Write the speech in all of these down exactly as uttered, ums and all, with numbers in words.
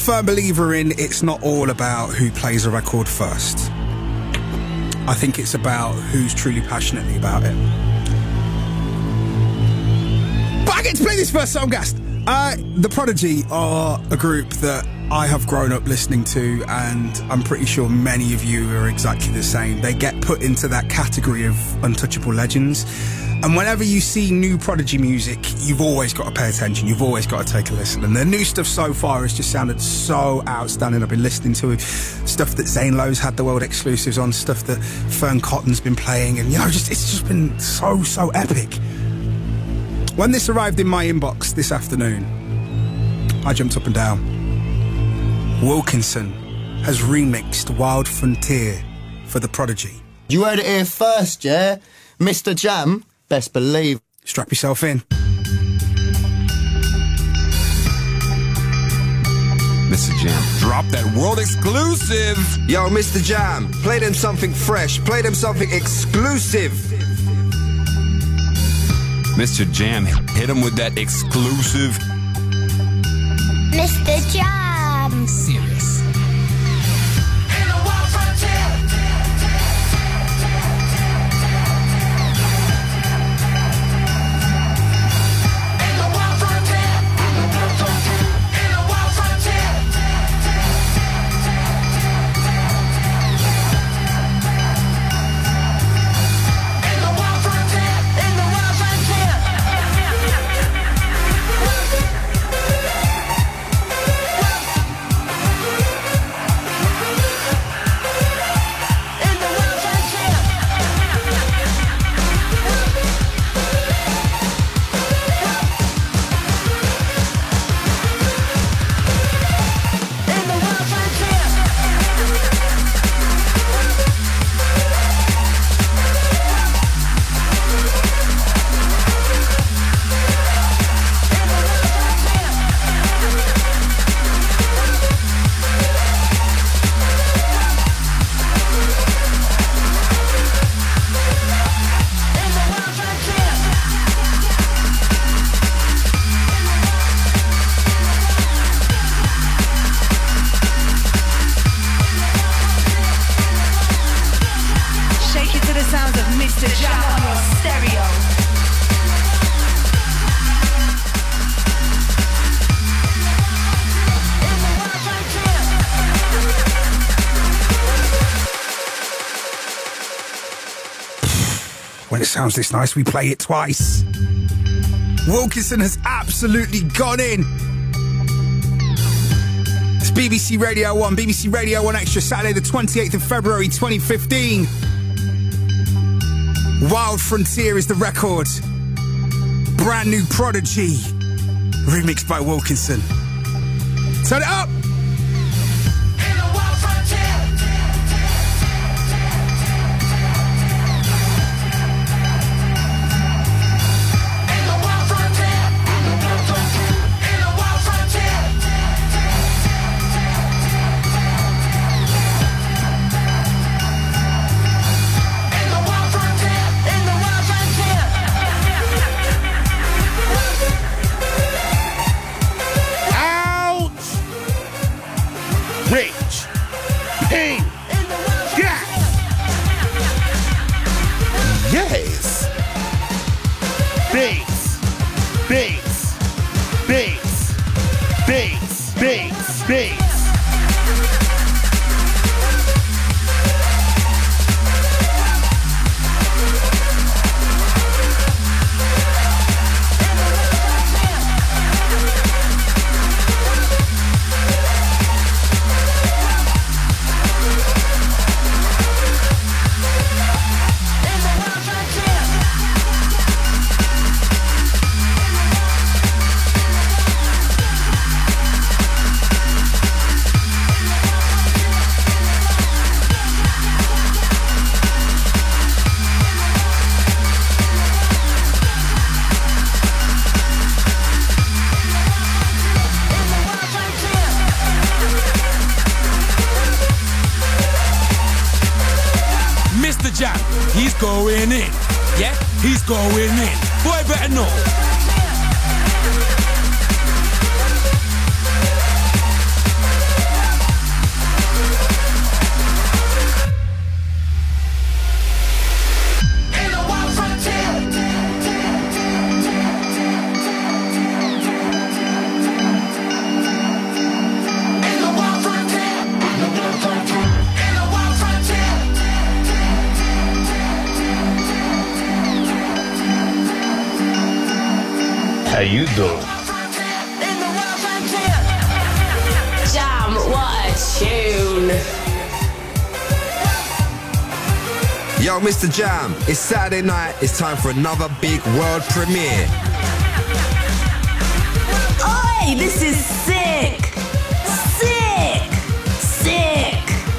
firm believer in it's not all about who plays a record first. I think it's about who's truly passionately about it. But I get to play this first song, Gast. Uh, The Prodigy are a group that I have grown up listening to, and I'm pretty sure many of you are exactly the same. They get put into that category of untouchable legends. And whenever you see new Prodigy music, you've always got to pay attention. You've always got to take a listen. And the new stuff so far has just sounded so outstanding. I've been listening to stuff that Zane Lowe's had the world exclusives on, stuff that Fern Cotton's been playing, and, you know, just it's just been so, so epic. When this arrived in my inbox this afternoon, I jumped up and down. Wilkinson has remixed Wild Frontier for The Prodigy. You heard it here first, yeah? Mister Jam, best believe. Strap yourself in. Mister Jam, drop that world exclusive. Yo, Mister Jam, play them something fresh. Play them something exclusive. Mister Jam, hit him with that exclusive. Mister Jam. Serious. When it sounds this nice, we play it twice. Wilkinson has absolutely gone in. It's B B C Radio one, B B C Radio one Extra, Saturday the twenty-eighth of February twenty fifteen. Wild Frontier is the record. Brand new Prodigy, remixed by Wilkinson. Turn it up! He's going in, yeah? He's going in. Boy, better know. How you doing? Jam, what a tune. Yo, Mister Jam, it's Saturday night. It's time for another big world premiere. Oi, this is sick. Sick. Sick.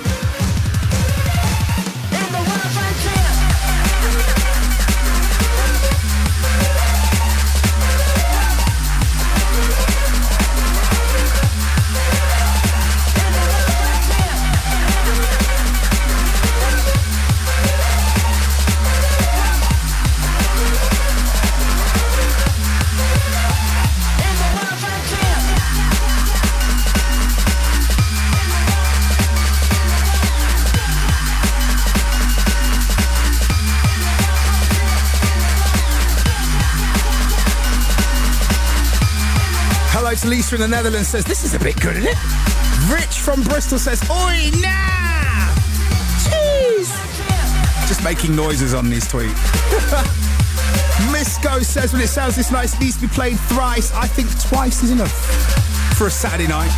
Hello to Lisa in the Netherlands says, this is a bit good, isn't it? Rich from Bristol says, oi, nah! Cheese! Just making noises on these tweets. Misco says, when it sounds this nice, it needs to be played thrice. I think twice is enough for a Saturday night.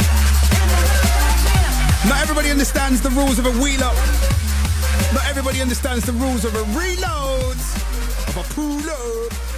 Not everybody understands the rules of a wheel up. Not everybody understands the rules of a reload. Of a pull up.